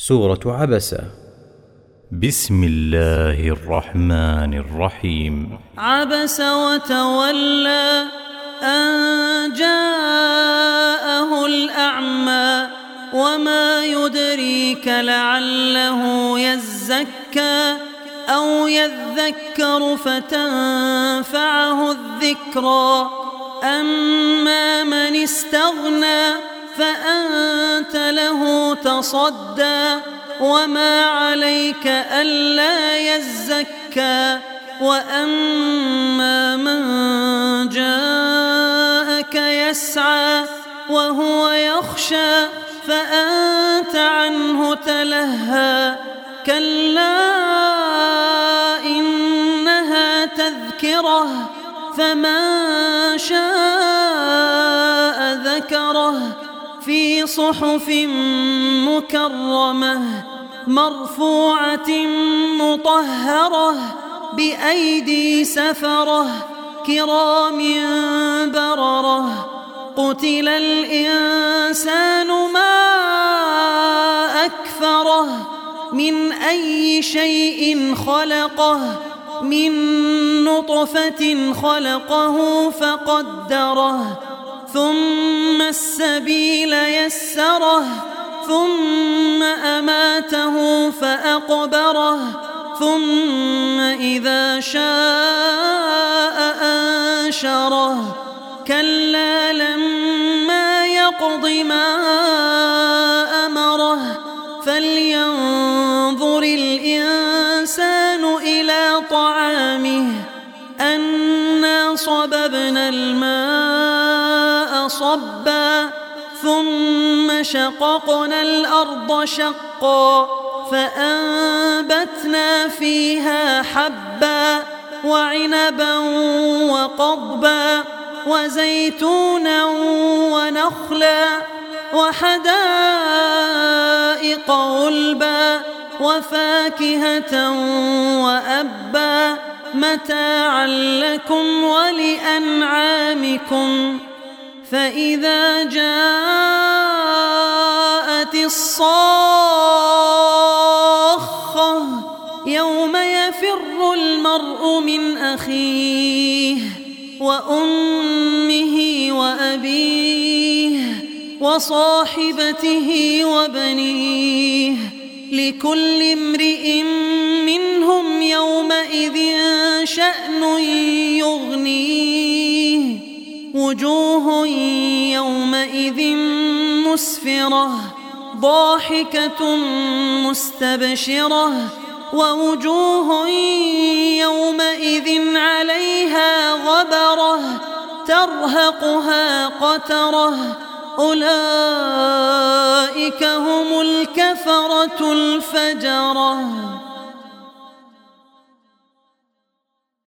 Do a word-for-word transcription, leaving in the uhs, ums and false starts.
سورة عبسة. بسم الله الرحمن الرحيم. عبس وتولى أن جاءه الأعمى وما يدريك لعله يزكى أو يذكر فتنفعه الذكرى. أما من استغنى فأنت له تصدى وما عليك ألا يزكى. وأما من جاءك يسعى وهو يخشى فأنت عنه تلهى. كلا إنها تذكرة فمن شاء ذكره في صحف مكرمة مرفوعة مطهرة بأيدي سفرة كرام بررة. قتل الإنسان ما أكفره من أي شيء خلقه من نطفة خلقه فقدره ثم السبيل يسره ثم أماته فأقبره ثم إذا شاء أنشره. كلا لما يقض ما أمره فلينظر الإنسان إلى طعامه أنا صببنا الماء صبا ثم شققنا الأرض شقا فأنبتنا فيها حبا وعنبا وقضبا وزيتونا ونخلا وحدائق غلبا وفاكهة وأبا متاعا لكم ولأنعامكم. فإذا جاءت الصاخة يوم يفر المرء من أخيه وأمه وأبيه وصاحبته وبنيه لكل امرئ منهم يومئذ شأن يغنيه. وجوه يومئذ مسفرة ضاحكة مستبشرة ووجوه يومئذ عليها غبرة ترهقها قترة. أولئك هم الكفرة الفجرة.